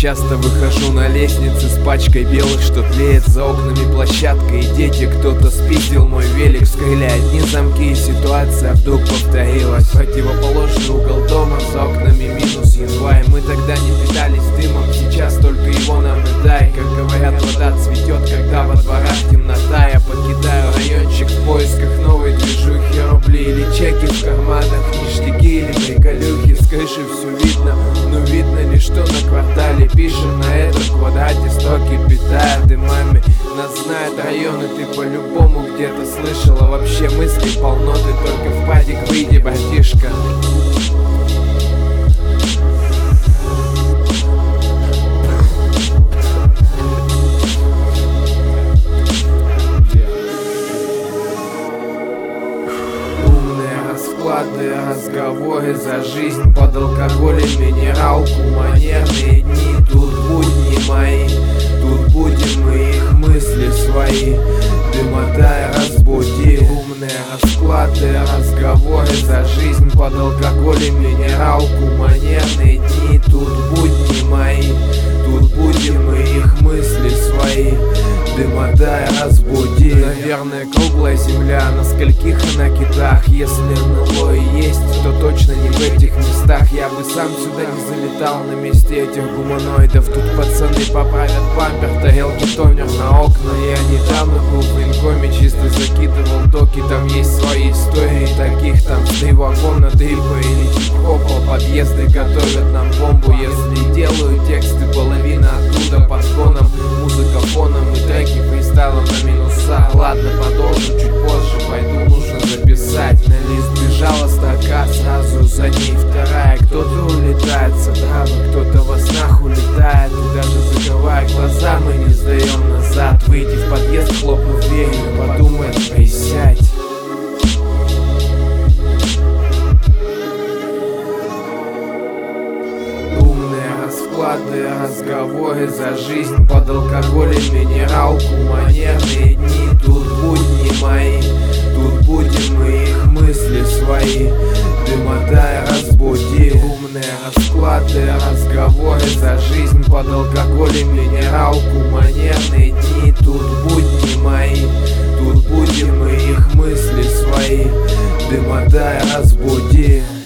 часто выхожу на лестнице с пачкой белых, что тлеет за окнами площадка. И дети, кто-то спиздил мой велик. Вскрыли одни замки, и ситуация вдруг повторилась. Противоположный угол дома, за окнами минус январь. Мы тогда не питались дымом, сейчас только его нам и дай. Как говорят, вода цветет, когда во дворах темнота. Я покидаю райончик в поисках новой движухи. Рубли или чеки в карманах, ништяки или приколюхи. С крыши все видно, но видно ли, что на квартале. Пишем на этом квадрате строки, питая дымами. Нас знают районы, ты по-любому где-то слышала. Вообще мыслей полно, ты только в падик выйди, братишка. Разговоры за жизнь под алкоголем, минералку, манерные дни. Тут будни мои, тут будем мы, их мысли свои. Дымотай, разбуди. Умные расклады, разговоры за жизнь под алкоголем, минералку, манерные дни. Тут будни мои, тут будем мы, их мысли свои. Дымотай, разбуди. Наверное, круглая земля, на скольких на китах. Если НЛО и есть, то точно не в этих местах. Я бы сам сюда не залетал на месте этих гуманоидов. Тут пацаны поправят бампер, тарелки, тонер на окна. Я недавно был в военкоме, чисто закидывал доки. Там есть свои истории, таких там 3 вагона, дрипа или хип-хопа. Подъезды готовят нам бомбу. Если делаю тексты, половина оттуда под фоном. Музыка фоном и треки фристайлом на минуса. Ладно, продолжу чуть позже, пойду, нужно записать. На лист бежала строка, сразу за ней вторая. Кто-то улетает с отрава, кто-то во снах улетает. И даже закрывая глаза, мы не сдаем назад. Выйди в подъезд, хлопнув дверью, подумай, присядь. Разговоры за жизнь под алкоголем, минералку, манерные дни. Тут будни мои, тут будем мы, их мысли свои. Дымотай, разбуди. Умные расклады, разговоры за жизнь под алкоголем, минералку, манерные дни. Тут будни мои, тут будем мы, их мысли свои. Дымотай, разбуди.